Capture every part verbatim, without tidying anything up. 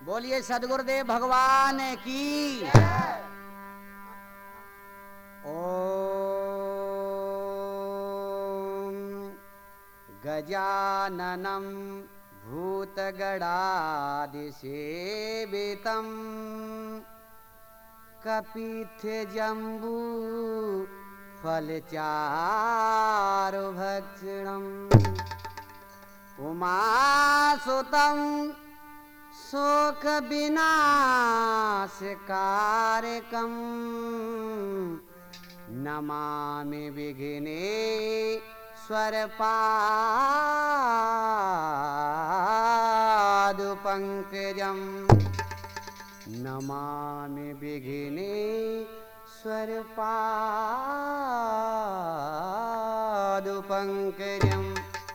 बोलिए सद्गुरुदेव भगवान की। ओम गजाननं भूतगणादिसेवितं कपित्थजम्बू फलचारुभक्षणम् उमासुतं शोक विनाशकारकं नमामि विघ्नेश्वरपादपङ्कजं नमामि विघ्नेश्वरपादपङ्कजम्।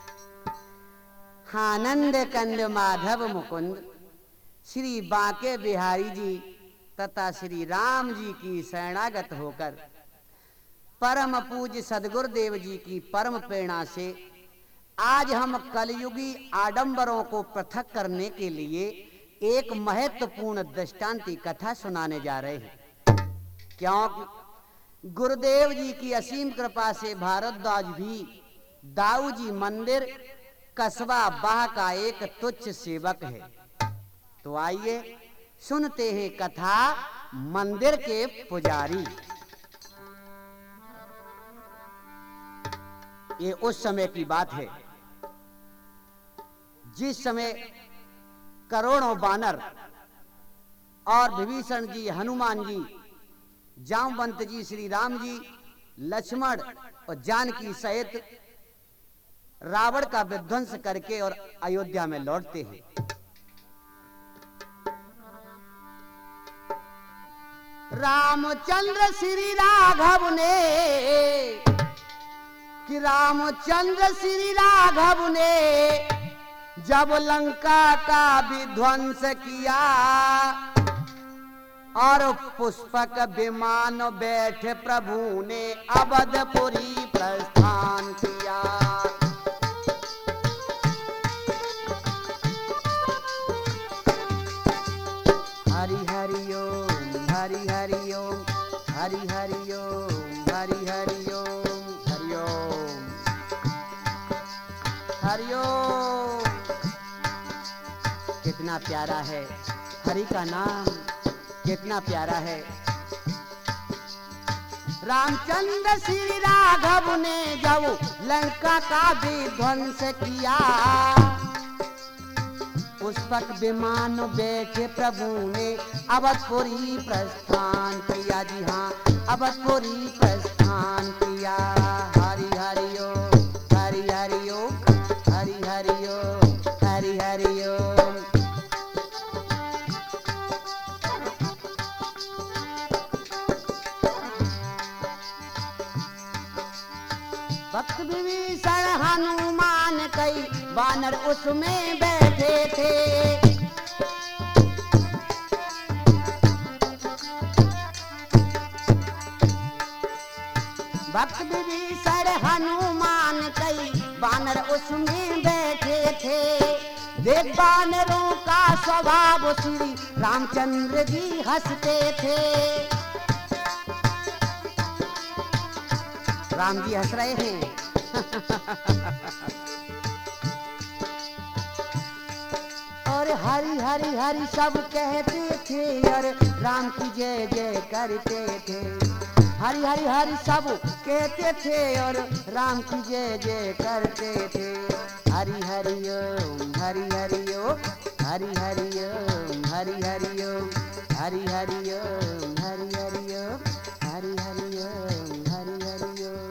आनंद कंद माधव मुकुंद श्री बांके बिहारी जी तथा श्री राम जी की शरणागत होकर परम पूज्य सद्गुरुदेव जी की परम प्रेरणा से आज हम कलयुगी आडंबरों को पृथक करने के लिए एक महत्वपूर्ण दृष्टांती कथा सुनाने जा रहे हैं। क्योंकि गुरुदेव जी की असीम कृपा से भारद्वाज भी दाऊ जी मंदिर कस्बा बाह का एक तुच्छ सेवक है। तो आइए सुनते हैं कथा मंदिर के पुजारी। ये उस समय की बात है जिस समय करोड़ों बानर और विभीषण जी, हनुमान जी, जामवंत जी, श्री राम जी, लक्ष्मण और जानकी सहित रावण का विध्वंस करके और अयोध्या में लौटते हैं। रामचंद्र श्री राघव ने कि रामचंद्र श्री राघव ने जब लंका का विध्वंस किया और पुष्पक विमान बैठे प्रभु ने अवधपुरी प्रस्थान किया। हरि हरि ओम हरि हरि ओम हरि हरि ओम हरि हरि ओम हरि ओम हरि ओम। कितना प्यारा है हरि का नाम, कितना प्यारा है। रामचंद्र श्री राघव ने जब लंका का विध्वंस किया, पुष्पक विमान बैठे प्रभु ने अवधपुरी प्रस्थान किया। जी हाँ, अवधपुरी प्रस्थान किया। हरि हरि ओम हरि हरि ओम हरि हरि ओम हरि हरि ओम। भक्त विभीषण हनुमान कई बानर उसमें बैठे थे। भक्त विभीषण हनुमान कई बानर उसमें बैठे थे। देख बानरों का स्वभाव श्री रामचंद्र जी हंसते थे। राम जी हंस रहे हैं। और हरि हरि हरि सब कहते थे और राम की जय जय करते थे। हरि हरि हरि सब कहते थे और राम की जय जय करते थे। हरि हरि ओम हरि हरि ओम हरि हरि ओम हरि हरि ओम हरि हरि ओम हरि हरि ओम हरि हरि ओम हरि हरि ओम।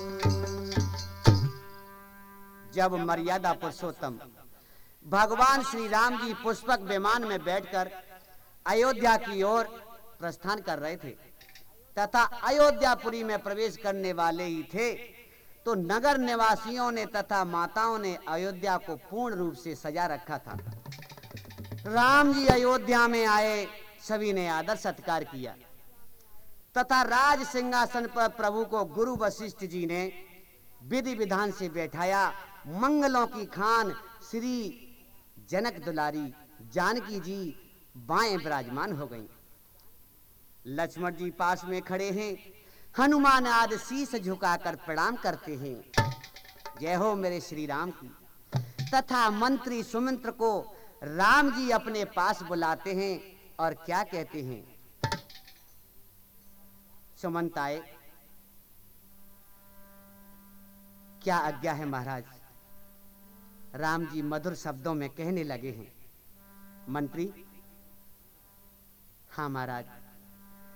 जब मर्यादा पुरुषोत्तम भगवान श्री राम जी पुष्पक विमान में बैठकर अयोध्या की ओर प्रस्थान कर रहे थे तथा अयोध्यापुरी में प्रवेश करने वाले ही थे, तो नगर निवासियों ने तथा माताओं ने अयोध्या को पूर्ण रूप से सजा रखा था। राम जी अयोध्या में आए, सभी ने आदर सत्कार किया तथा राज सिंहासन पर प्रभु को गुरु वशिष्ठ जी ने विधि विधान से बैठाया। मंगलों की खान श्री जनक दुलारी जानकी जी बाएं विराजमान हो गईं। लक्ष्मण जी पास में खड़े हैं। हनुमान आदि शीश झुकाकर प्रणाम करते हैं, जय हो मेरे श्री राम की। तथा मंत्री सुमंत्र को राम जी अपने पास बुलाते हैं और क्या कहते हैं। सुमंत आए, क्या आज्ञा है महाराज। राम जी मधुर शब्दों में कहने लगे हैं, मंत्री, हाँ महाराज,